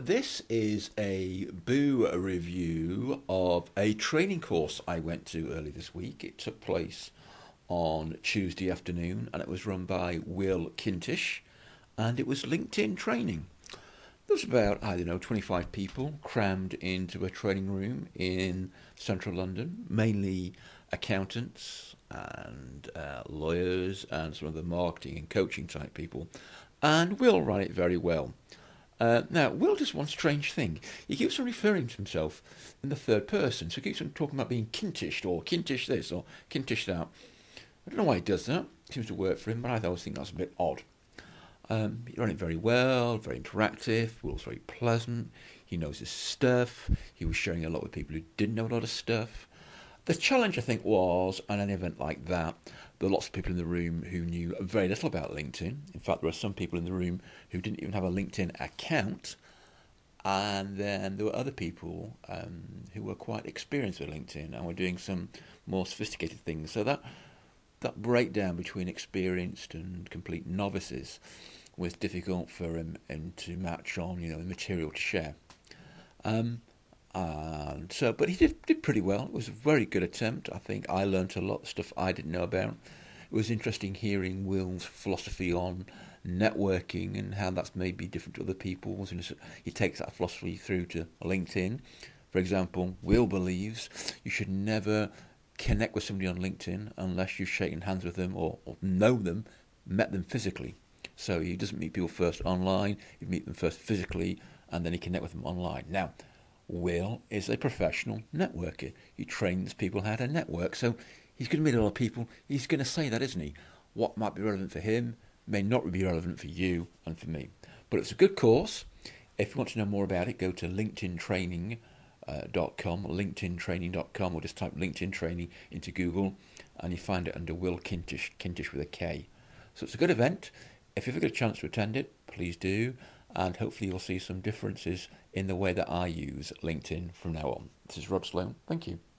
This is a Boo review of a training course I went to early this week. It took place on Tuesday afternoon and it was run by Will Kintish and it was LinkedIn training. There was about, 25 people crammed into a training room in central London, mainly accountants and lawyers and some of the marketing and coaching type people. And Will ran it very well. Now, Will does one strange thing. He keeps on referring to himself in the third person. So he keeps on talking about being kintished or kintish this or kintish that. I don't know why he does that. It seems to work for him, but I always think that's a bit odd. He ran it very well, very interactive. Will's very pleasant. He knows his stuff. He was sharing a lot with people who didn't know a lot of stuff. The challenge, I think, was at an event like that, there were lots of people in the room who knew very little about LinkedIn. In fact, there were some people in the room who didn't even have a LinkedIn account. And then there were other people who were quite experienced with LinkedIn and were doing some more sophisticated things. So that breakdown between experienced and complete novices was difficult for him to match on, the material to share. But he did pretty well. It was a very good attempt. I think I learnt a lot of stuff I didn't know about. It was interesting hearing Will's philosophy on networking and how that's maybe different to other people's. And he takes that philosophy through to LinkedIn. For example, Will believes you should never connect with somebody on LinkedIn unless you've shaken hands with them or know them, met them physically. So he doesn't meet people first online, you meet them first physically, and then you connect with them online. Now, Will is a professional networker. He trains people how to network. So he's going to meet a lot of people. He's going to say that, isn't he? What might be relevant for him may not be relevant for you and for me. But it's a good course. If you want to know more about it, go to linkedintraining.com, linkedintraining.com, or just type LinkedIn training into Google and you find it under Will Kintish, Kintish with a K. So it's a good event. If you've ever got a chance to attend it, please do. And hopefully you'll see some differences in the way that I use LinkedIn from now on. This is Rob Sloan. Thank you.